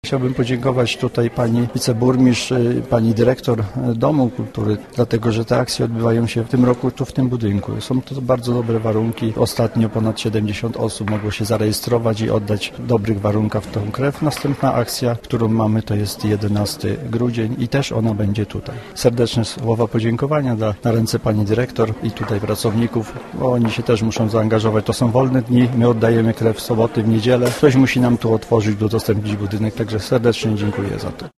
Chciałbym podziękować tutaj pani wiceburmistrz, pani dyrektor Domu Kultury, dlatego że te akcje odbywają się w tym roku tu w tym budynku. Są to bardzo dobre warunki. Ostatnio ponad 70 osób mogło się zarejestrować i oddać w dobrych warunkach w tą krew. Następna akcja, którą mamy, to jest 11 grudzień i też ona będzie tutaj. Serdeczne słowa podziękowania na ręce pani dyrektor i tutaj pracowników, bo oni się też muszą zaangażować. To są wolne dni, my oddajemy krew w soboty, w niedzielę. Ktoś musi nam tu otworzyć, udostępnić budynek, także serdecznie dziękuję za to.